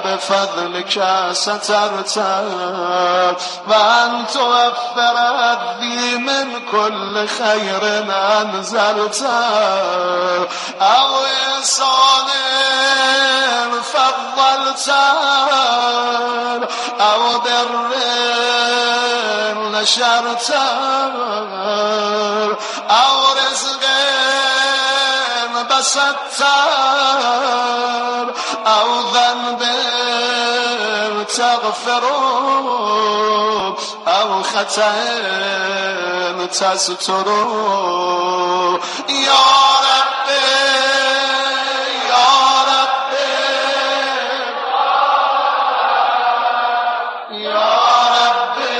بفضلك سترت وأن توفر الذي من كل خير أنزلت أو إحسان فضلت أو بر نشرت أو رزق بسطت أو ذنب تغفر أو خطأ تستر يا ربي يا ربي يا ربي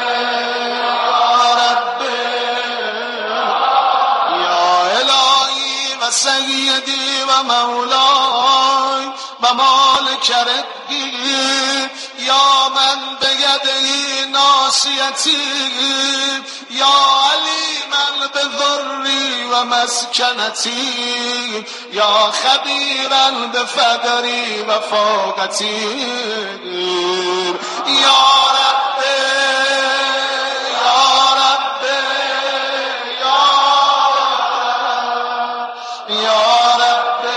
يا ربي يا إلهي وسيدي ومولاي ومالك ربي يا من بيده ناصيتي يا عليما بضري ومسكنتي يا خبيرا بفقري وفاقتي يا ربي يا ربي يا ربي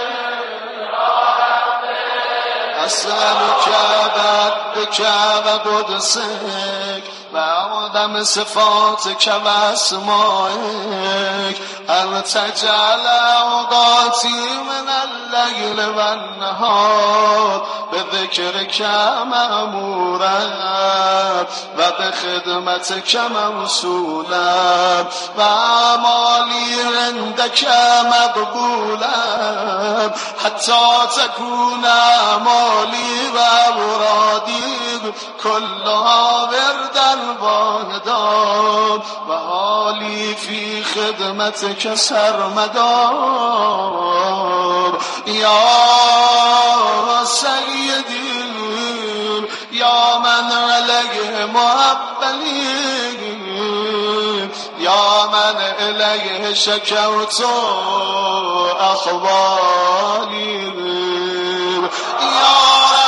أسألك بك وقدسك وعظم صفاتك واسمائك أن تجعل أوقاتي من الليل والنهار بذكرك مأمورا وبخدمتك موصولا وأعمالي عندك مقبولا حتى تكون أعمالي وأورادي كلها وردا واحدا وحالي في خدمتك سرمدار يا سيدي يا من عليه محبني يا من إليه شكوت أخباري يا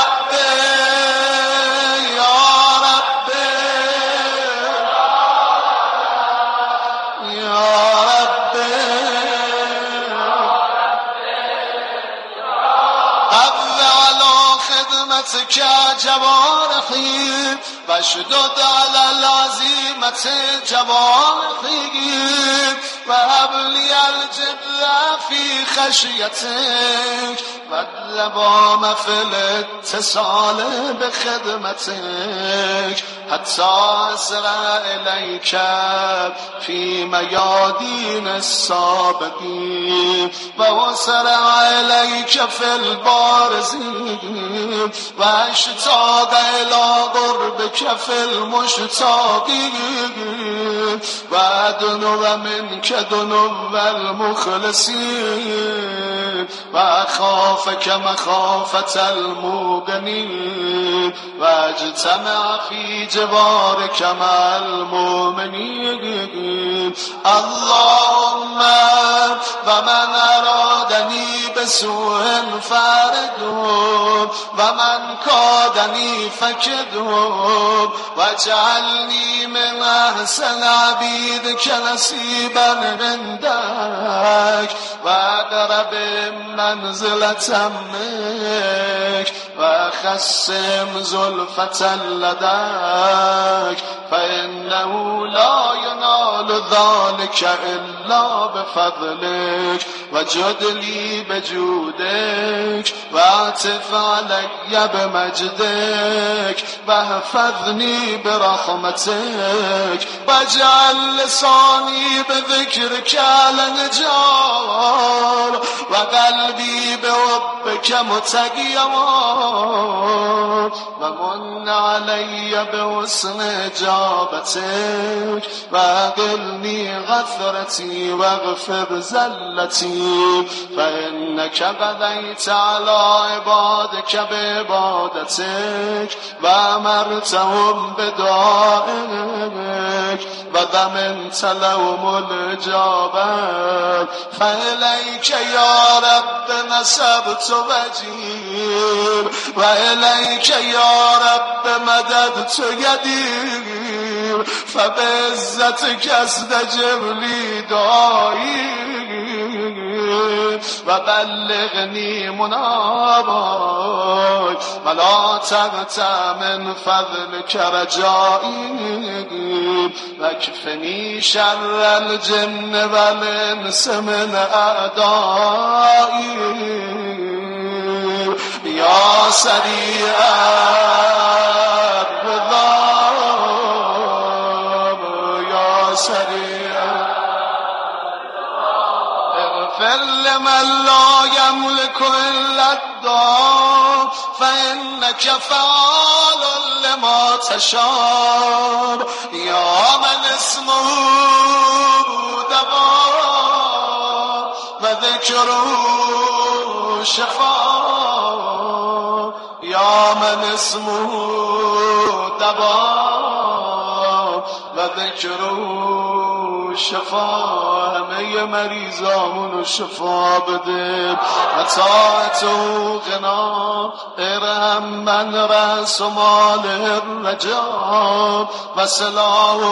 جوارحي واشدد على العزيمة جوارحي وهب لي الجد في خشيتك واللبام في الاتصال بخدمتك حتى أسرع إليك في ميادين السابقين وأسرع إليك في البارزين واشتاق إلى قربك في المشتاقين وأدنو منك دنو المخلصين وأخافك مخافة الموقنين واجتمع في جوارك مع المؤمنين اللهم ومن أرادني بسوء فاردهم ومن كادني فكدهم واجعلني من أحسن عبيدك نصيبا عندك وأقرب منزلة منك وخسم زلفة لديك فإنه لا ينال ذلك إلا بفضلك وجد لي بجودك واعطف علي بمجدك واحفظني برحمتك واجعل لساني بذكرك على نجار وقلبي بحبك متقيما ومن علي بحسن إجابتك وأقلني غفرتي واغفر زلتي فإنك قضيت على عبادك بعبادتك وأمرتهم بدعائك وضمنت لهم الإجابة فإليك يا رب نسبت وجهي و الیک یا رب مدد تو یدی فبعزتک استجبلی دعایی و بلغنی منابای ولا تقطع من فضلک رجایی و اکفنی شر الجن والانس من اعدایی یا سریع الرضا یا سریع اغفر لمن لا يملك الا الدعاء فانك فعال لما تشاء یا من اسمه دوا و ذکره شفا یا من اسمه دوا و ذکره شفا همه مریضامونو شفا بده و طاعت و غنا ارحم من رأس مال الرجا و سلاح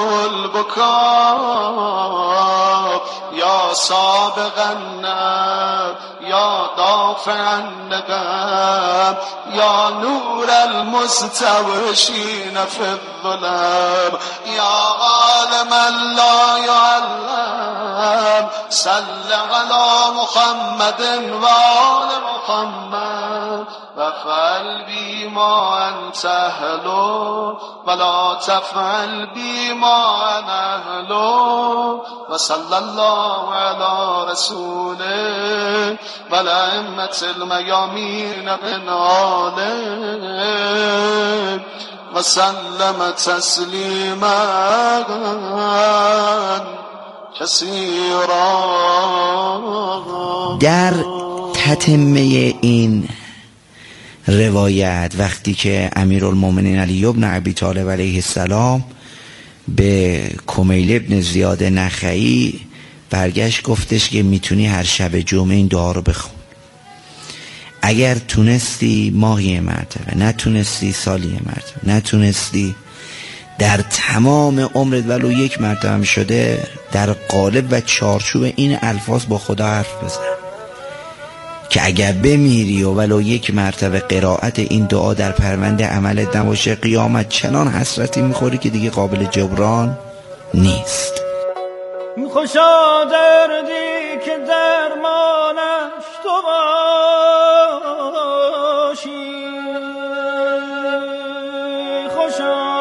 البکا یا سابق النار یا دافع النقم یا نور المستوشین فی الظلم یا عالم لا يعلم صل على محمد وآل محمد وفعل بي ما أنت أهله ولا تفعل بي ما أنا أهله وصلى الله على رسوله والأئمة الميامين من آله وسلم تسلیما کثیرا. در تتمه این روایت وقتی که امیرالمومنین علی بن ابی طالب علیه السلام به کمیل ابن زیاد نخعی برگشت گفتش که میتونی هر شب جمعه این دعا رو بخون، اگر تونستی ماهی مرتبه، نتونستی سالی مرتبه، نتونستی در تمام عمرت ولو یک مرتبه شده در قالب و چارچوب این الفاظ با خدا حرف بزن که اگر بمیری و ولو یک مرتبه قرائت این دعا در پرونده عملت نباشه قیامت چنان حسرتی میخوری که دیگه قابل جبران نیست. خوشا دردی که درمانش تو باشی، خوشا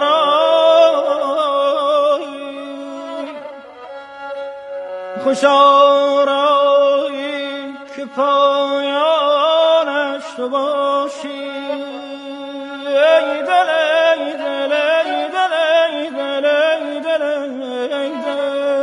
رایی که پایانش تو باشی. ای دل ای دل ای دل ای دل ای دل ای دل.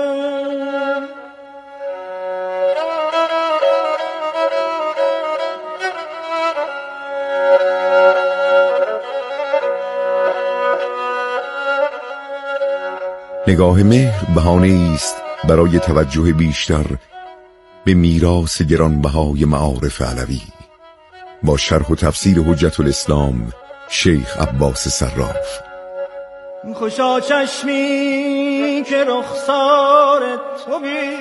نگاه مهر بهانه است برای توجه بیشتر به میراث گرانبهای معارف علوی با شرح و تفسیر حجت الاسلام شیخ عباس صراف. خوشا چشمی که رخسار تو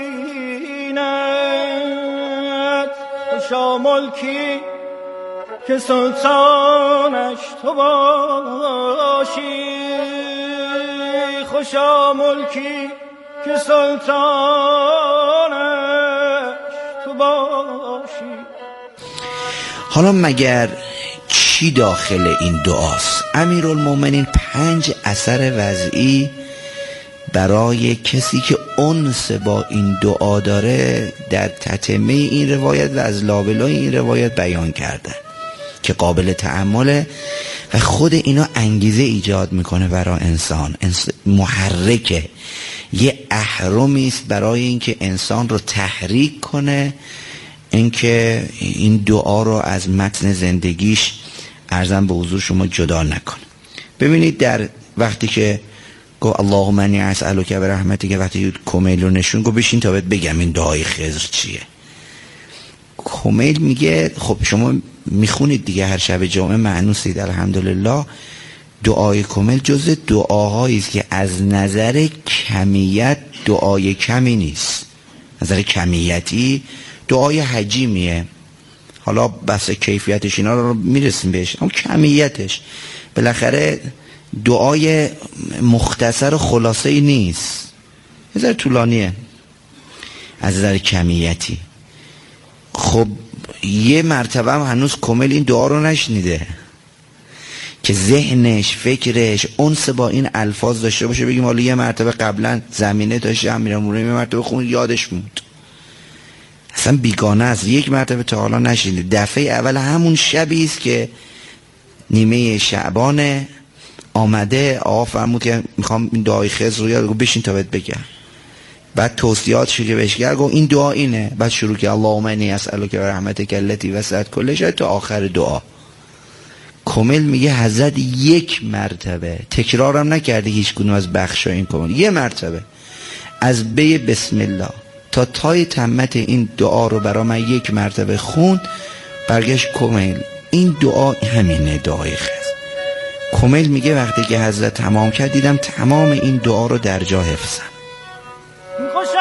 بیند، خوشا ملکی که سلطانش تو باشی، خوشا ملکی که سلطانش تو باشی. حالا مگر چی داخل این دعاست؟ امیرالمومنین 5 اثر وضعی برای کسی که انس با این دعا داره در تتمه این روایت و از لابلای این روایت بیان کردن که قابل تأمله و خود اینا انگیزه ایجاد میکنه برای انسان محرکه، یه اهرمی است برای اینکه انسان رو تحریک کنه اینکه این دعا رو از متن زندگیش عرضم به حضور شما جدا نکنه. ببینید در وقتی که گفت اللهم انی اسألک برحمتک، که وقتی کمیل رو نشون گفت بشین تا بهت بگم این دعای خضر چیه. کمیل میگه خب شما میخونید دیگه هر شب جمعه مأنوسید الحمدلله. دعای کامل جز دعاهایی است که از نظر کمیت دعای کمی نیست. نظر کمیتی دعای حجیمیه، حالا بحث کیفیتش اینا رو میرسیم بهش، اما کمیتش بالاخره دعای مختصر و خلاصه ای نیست، یه ذره طولانیه از نظر کمیتی. خب یه مرتبه هم هنوز کامل این دعا رو نشنیده که ذهنش فکرش انس با این الفاظ داشته باشه، بگیم حالا یه مرتبه قبلا زمینه داشته امیرالمومنین یه مرتبه خون یادش موند، اصلا بیگانه است، یک مرتبه تا حالا نشنیده. دفعه اول همون شبی است که نیمه شعبان آمده، آقا فرمود که میخوام این دعای خضر رو یاد بشین تا بهت بگم. بعد توصیاتش که بهش کرد گفت این دعا اینه، بعد شروع کرد اللهم انی اسالک برحمتک التی وسعت کل شیء تا آخر دعا. کامل میگه حضرت یک مرتبه تکرارم نکرده هیچ کدوم از بخشای این کامل، یه مرتبه از بی بسم الله تا تای تمت این دعا رو برای من یک مرتبه خوند. برگشت کامل این دعا همینه، دعای خضر. کامل میگه وقتی که حضرت تمام کرد دیدم تمام این دعا رو در جا حفظم. خوشم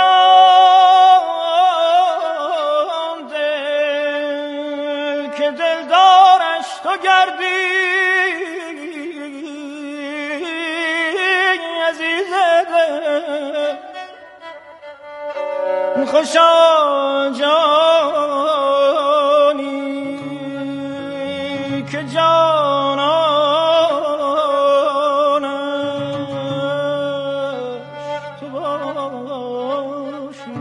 دل که دلدارش تو گردی عزیز دل، خوشم جانی که جانانش تو باشی.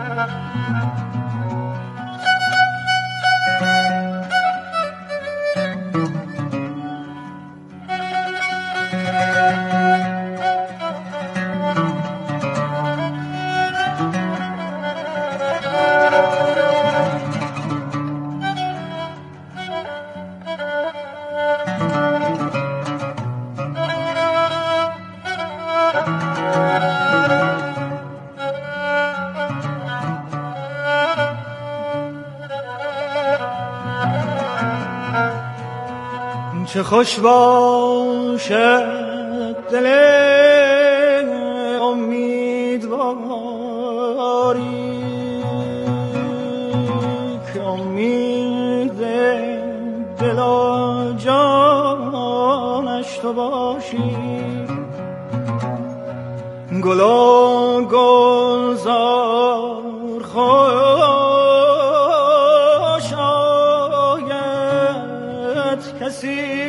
چه خوش باشد دل امیدواری که امید دل و جانش تو باشی. گل و گلزار خوش آید کسی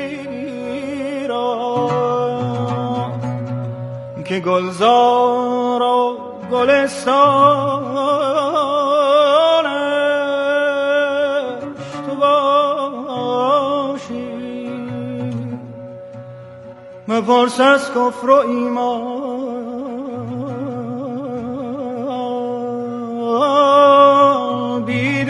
که گلزار و گلستانش تو باشی. مپرس از کفر و ایمان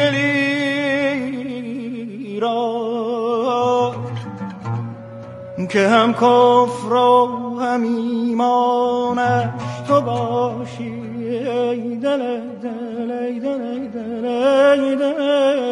بیدلی را که هم کفر و هم ایمانش تو باشی. ای دل دل ای دل ای دل ای دل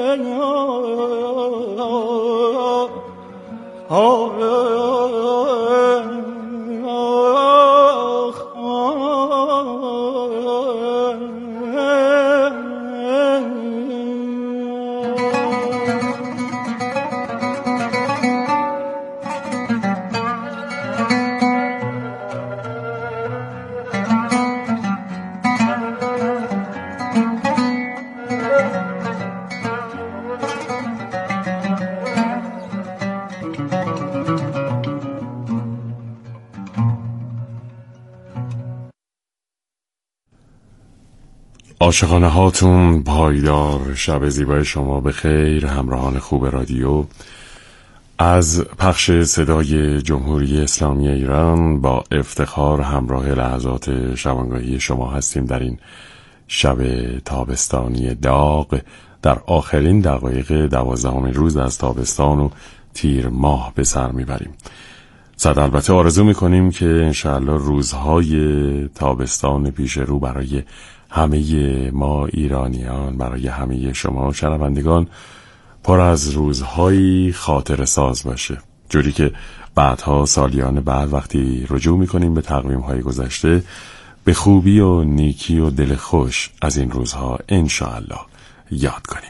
عاشقانه هاتون پایدار. شب زیبای شما به خیر همراهان خوب رادیو. از پخش صدای جمهوری اسلامی ایران با افتخار همراه لحظات شبانگاهی شما هستیم در این شب تابستانی داغ، در آخرین دقایق 12 روز از تابستان و تیر ماه به سر میبریم. صد البته آرزو میکنیم که انشاءالله روزهای تابستان پیش رو برای همه ما ایرانیان، برای همه شما شنوندگان پر از روزهایی خاطر ساز باشه، جوری که بعدها سالیان بعد وقتی رجوع میکنیم به تقویم‌های گذشته به خوبی و نیکی و دل خوش از این روزها انشاءالله یاد کنیم.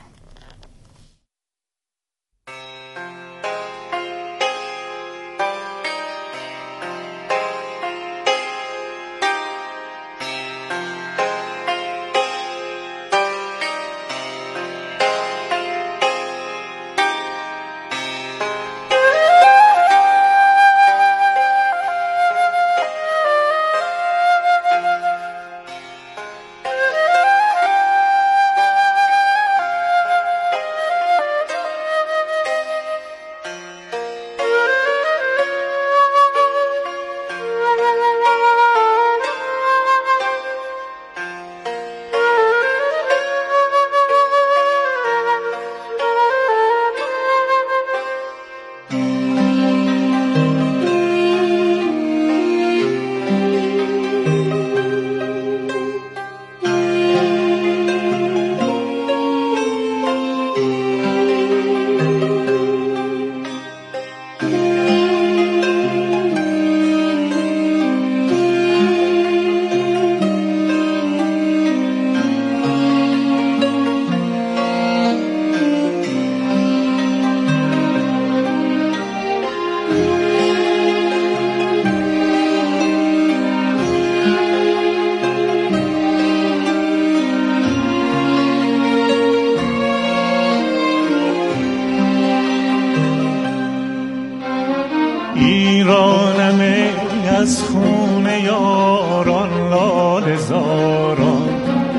ایرانم از خون یاران لاله زاران،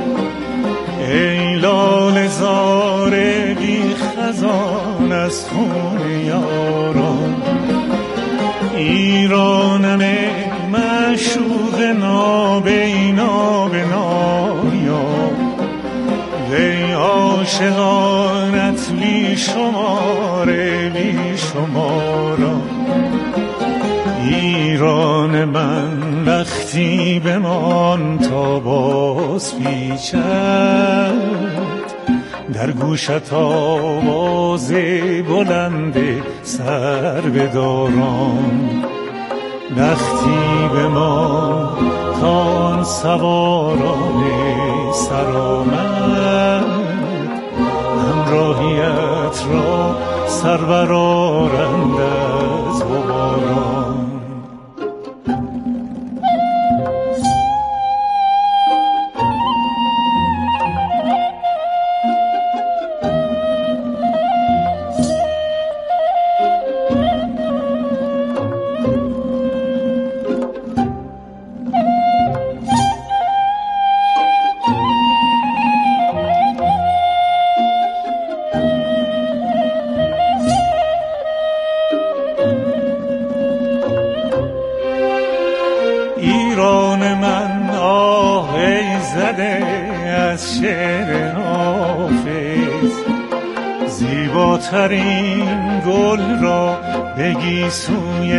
ای لاله زار بی خزان از خون یاران. ایرانم معشوق نابینا به نایا، وی عاشقانت بی شمار بی شمارا. ایران من وقتی بمان تا باز پیچد، در گوشت آواز بلند سر بداران. وقتی بمان تا آن سواران سرآمد، همراهیت را سر برآرند از غباران. ایران من آه ای زده از شعر حافظ، زیباترین گل را بگی سوی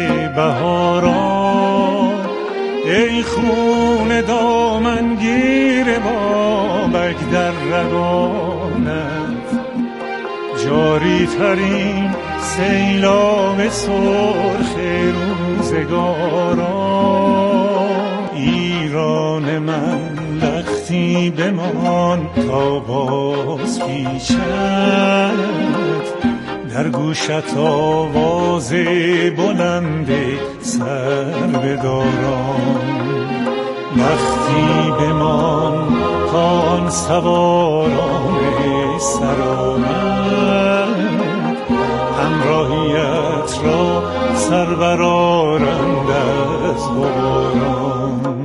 بهاران. ای خون دامنگیر بابک در رگانت، جاری ترین سیلاب سرخ روزگاران. ایران من لختی بمان تا باز پیچد، در گوشت آواز بلند سر بداران. لختی بمان تا آن سواران سرآمد، همراهیت را سر برآرند از غباران.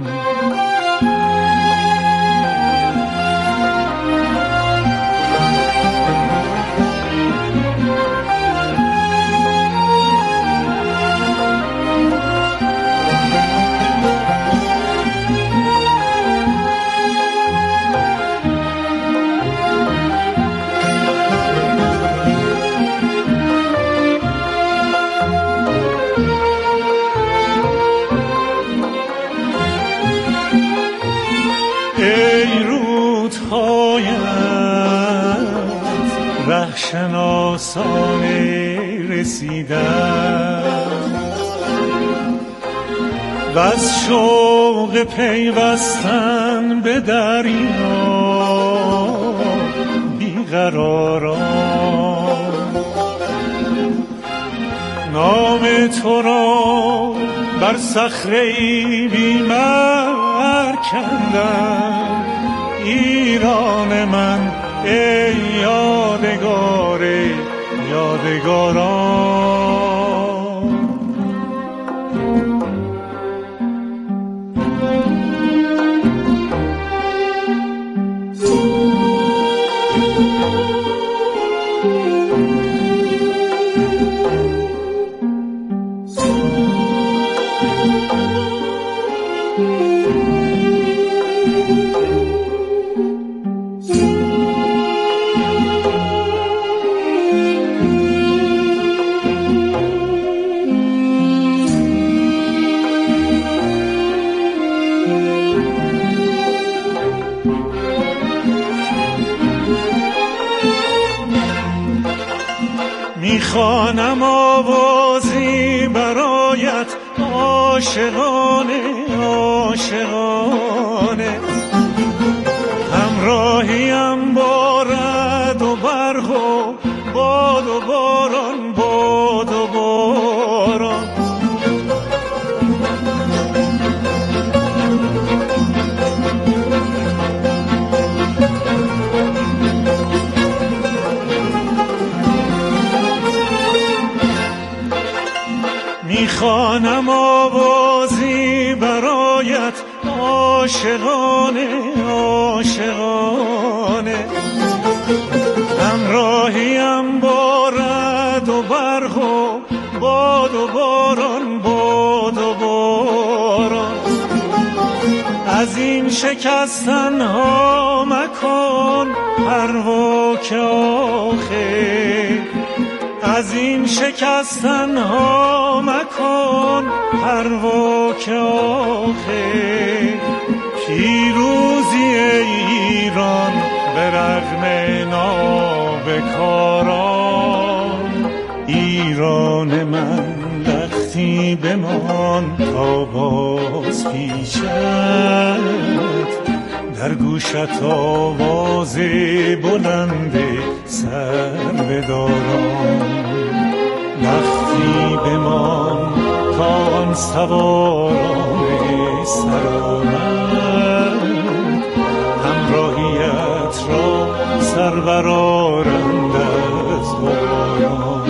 شناسانه رسیدن و از شوق پیوستن به دریا بیقراران نام تو را بر صخره‌ای بیمار کندم ایران من ای یادگار یادگاران میخوانم آوازی برایت عاشقانه عاشقانه همراهیم با رعد و برق و باد و باران باد و باران میخوانم آوازی برایت عاشقانه عاشقانه همراهیم با رعد و برق و باد و باران باد و باران از این شکستن ها مکن پروا که آخر از این شکستن ها مکن پروا که آخر پیروزی ایران به رغم نابکاران ایران من لختی بمان تا باز پیشت در گوشت آواز بلند سر بداران لختی بمان تا آن سواران سرآمد همراهیت را سربرارند از باران.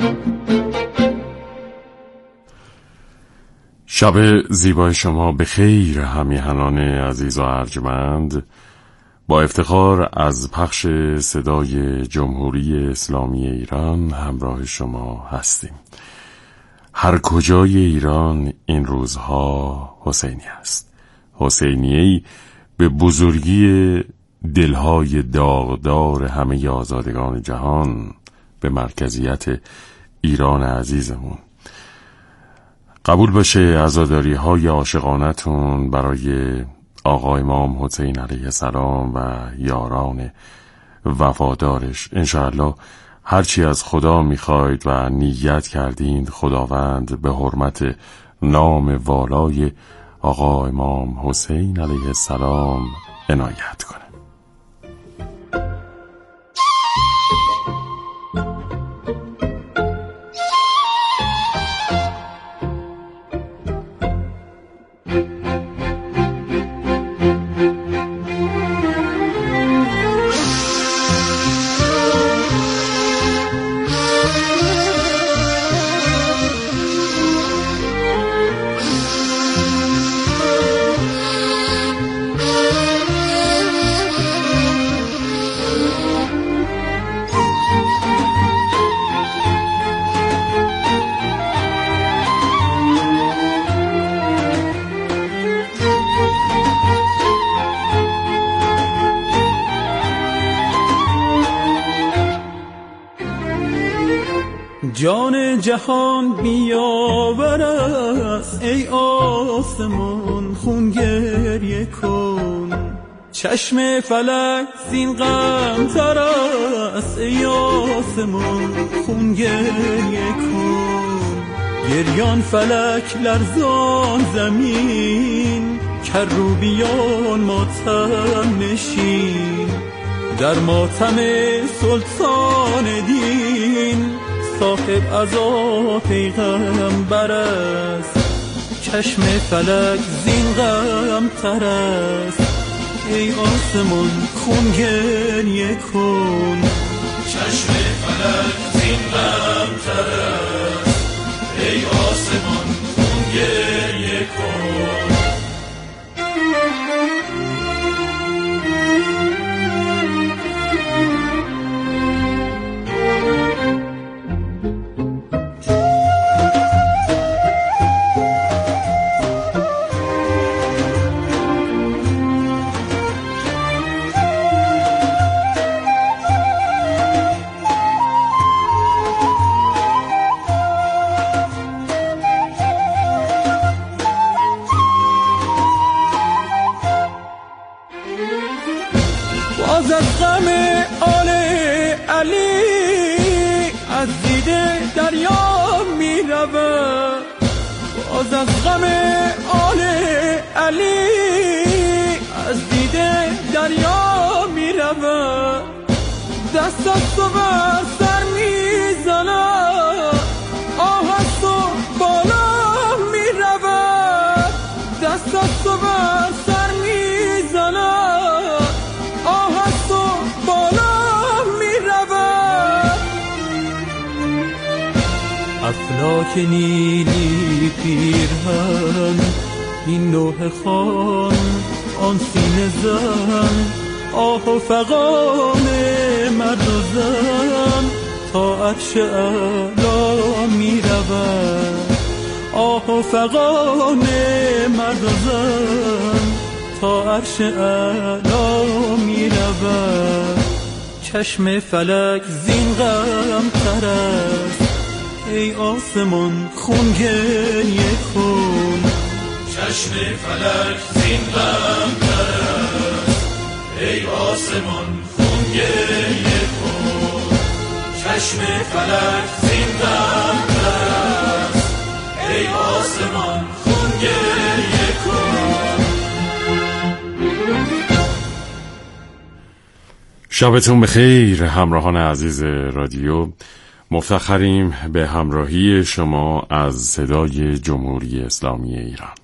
شب زیبای شما به خیر همیهنان عزیز و ارجمند. با افتخار از پخش صدای جمهوری اسلامی ایران همراه شما هستیم. هر کجای ایران این روزها حسینی است، حسینیه‌ای به بزرگی دلهای داغدار همه آزادگان جهان، به مرکزیت ایران عزیزمون. قبول باشه عزاداری های عاشقانتون برای آقا امام حسین علیه السلام و یاران وفادارش. انشاءالله هرچی از خدا میخواید و نیت کردین خداوند به حرمت نام والای آقا امام حسین علیه السلام عنایت کنه. جان جهان بیاور است ای آسمان خون گریه کن چشم فلک زین غم تر است، ای آسمان خون گریه کن. گریان فلک لرزان زمین، کروبیان ماتم نشین. در ماتم سلطان دین، صاحب عزا پیغمبر است. چشم فلک زین غم تر است، ای آسمان خون گریه کن. چشم فلک زین غم تر است، ای آسمان خون گریه کن. باز از غم آل علی از دیده دریا می رود. باز از غم آل علی از دیده دریا می رود. دست از تو بر سر می زند، آه از تو بالا می رود. دست از تو بر سر می زند، آه از تو بالا می رود. افلاک نیلی پیرهن، این لوح خوان آن سینه زن. آه و فغان مرد و زن، تا عرش اعلا می رود. آه و فغان مرد و زن، تا عرش اعلا می رود. چشم فلک زین غم تر است، ای آسمان خون گریه کن. چشم فلک زین غم تر است، ای آسمان خون گریه کن. چشم فلک زین غم تر است، ای آسمان خون گریه کن. شبتون بخیر همراهان عزیز رادیو. مفتخریم به همراهی شما از صدای جمهوری اسلامی ایران.